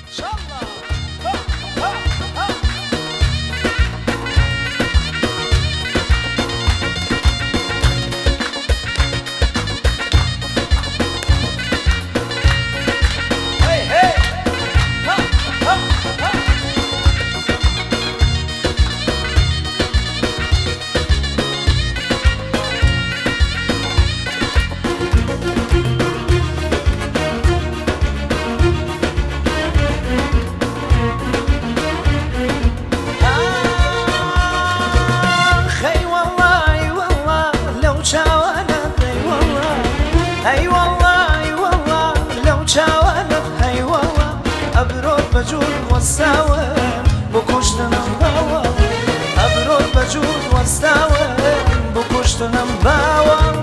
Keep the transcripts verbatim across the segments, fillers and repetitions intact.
هاي والله اي والله لو شاولت هاي والله ابرد بجود والساوى بكشت نمباوى ابرد بجود والساوى بكشت نمباوى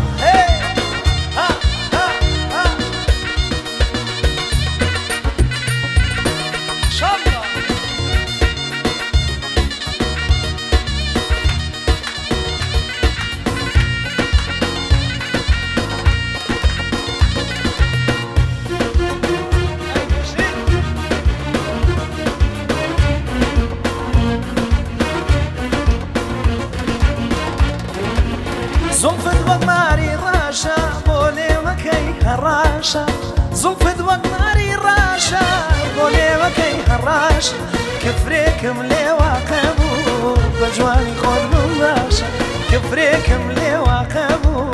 زلفت وقماري راشا بولي وكي هراشا زلفت وقماري راشا بولي وكي هراشا كفريكم لي واقبو بجواني خود بمباشا كفريكم لي واقبو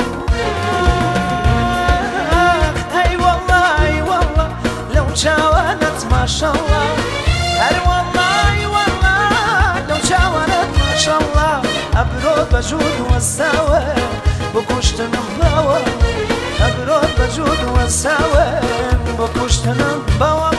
اي والله اي والله لو شاولت ما شاء الله اي والله اي والله لو شاولت ما شاء الله ابرد بجود والساوى بكشت نمباوى ابرد بجود والساوى بكشت نمباوى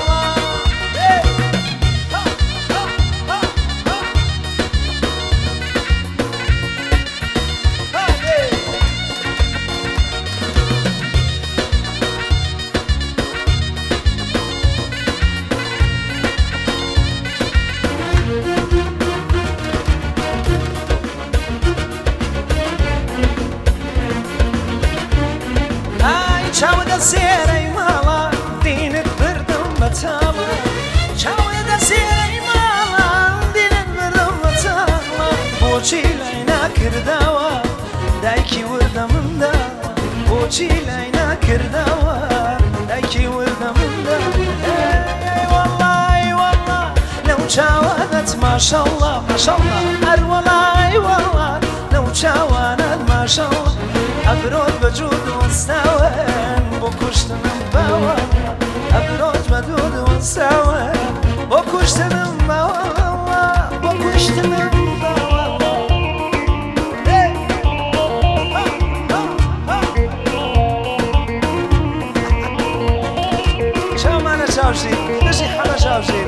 شاود السيري مالا دينك بردم بتاما شاود السيري مالا دينك بردم بتاما بوشي لينا كرداوا دايكي وردا من داوا بوشي لينا كرداوا دايكي وردا من داوا اي والله اي والله لو شاودت ما شاء الله ما شاء الله اي والله اي والله لو شاودت ما شاء الله ابرد بجود واستوى بكشت نمباوى ابرد بجود واستوى بكشت نمباوى بكشت نمباوى شو معنا شاوشي ليش حنا شاوشي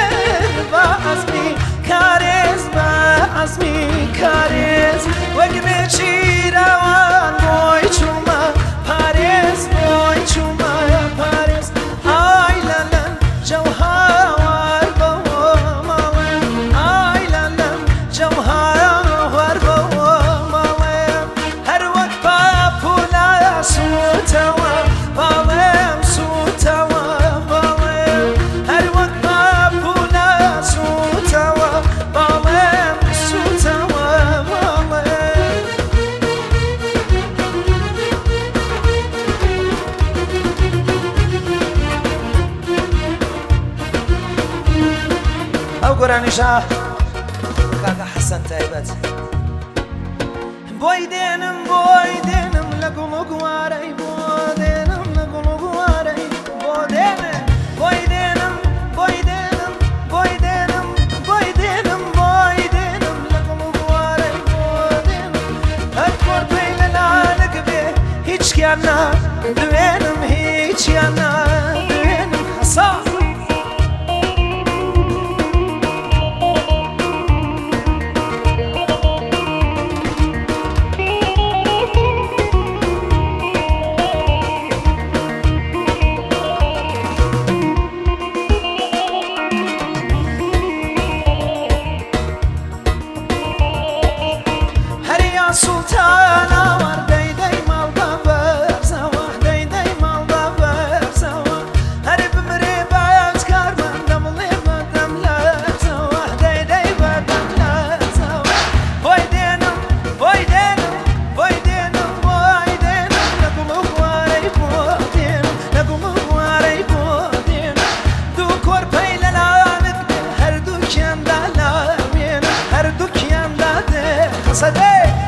Azmi kares, وقت چیروان بۆی چوومە پارێز بۆی چوومە پارێز ئای لەلەن جەوهار بەوە ماڵێ ئای لەلەن جەوهار بەوە ماڵێ هەر وەک پاپولا سووتەوە باڵێم سووتەوە باڵێم هەر وەک پاپولا سووتەوە باڵێم سووتەوە باڵێم ئەو گۆرانیشە کاکە حەسەن تایبەت بۆی دێنم بۆی دێنم لە گوڵ و گوارەی بۆ دێنم لە گوڵ و گوارەی بۆ دێنێ بۆی دێنم بۆی دێنم بۆی دێنم بۆی دێنم بۆی دێنم لە گوڵ و گوارەی بۆ دێنم هەر کۆرپەی لەلانەک بێ هیچکیان نا دوێنم هیچیان نا دوێنم حەسا سلطانە وەردەی دەی ماڵ بە بەرزەوە دەی دەی ماڵ بە بەرزەوە هەر بمرێ باەت کارمەندە بڵێ بەدەم لەرزەوە دەی دەی بەدەم لەرزەوە بۆی دێنم بۆی دێنم بۆی دێنم بۆی دێنم لە گوڵ و گوارەی بۆ دێنم لە گوڵ و گوارەی بۆ دێنم دوو کۆرپەی لەلانت بێ هەردووکیاندا لاوێنم هەردووکیاندا دێ قسە دێ